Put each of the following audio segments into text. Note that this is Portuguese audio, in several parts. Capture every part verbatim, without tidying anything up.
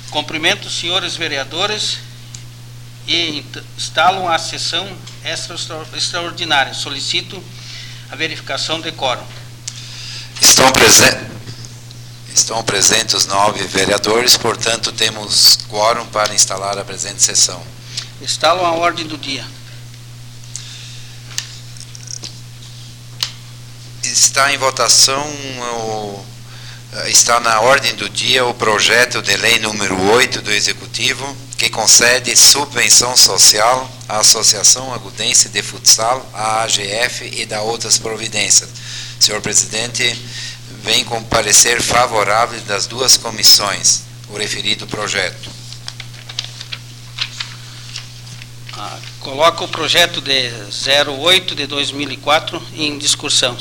Cumprimento os senhores vereadores e instalo a sessão extra, extraordinária. Solicito a verificação de quórum. Estão, presen Estão presentes os nove vereadores, portanto, temos quórum para instalar a presente sessão. Instalo a ordem do dia. Está em votação, o, está na ordem do dia o projeto de lei número oito do Executivo, que concede subvenção social à Associação Agudense de Futsal, a A G F, e dá outras providências. Senhor Presidente, vem com parecer favorável das duas comissões, o referido projeto. Ah, coloco o projeto de zero oito de dois mil e quatro em discussão.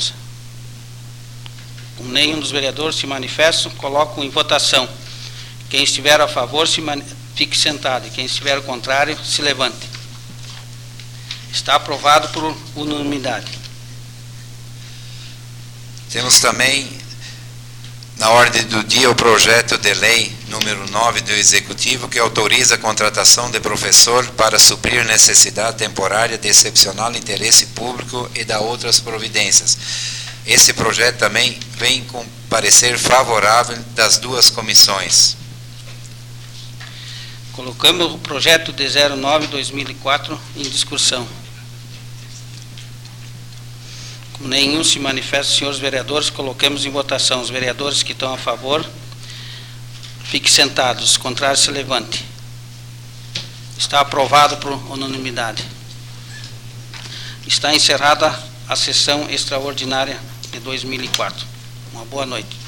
Como nenhum dos vereadores se manifesta, coloco em votação. Quem estiver a favor, se fique sentado. E quem estiver ao contrário, se levante. Está aprovado por unanimidade. Temos também na ordem do dia o projeto de lei número nove do Executivo, que autoriza a contratação de professor para suprir necessidade temporária de excepcional interesse público e dá outras providências. Esse projeto também vem com parecer favorável das duas comissões. Colocamos o projeto de zero nove de dois mil e quatro em discussão. Como nenhum se manifesta, senhores vereadores, coloquemos em votação. Os vereadores que estão a favor, fiquem sentados. Os contrários, se levante. Está aprovado por unanimidade. Está encerrada a sessão extraordinária de dois mil e quatro. Uma boa noite.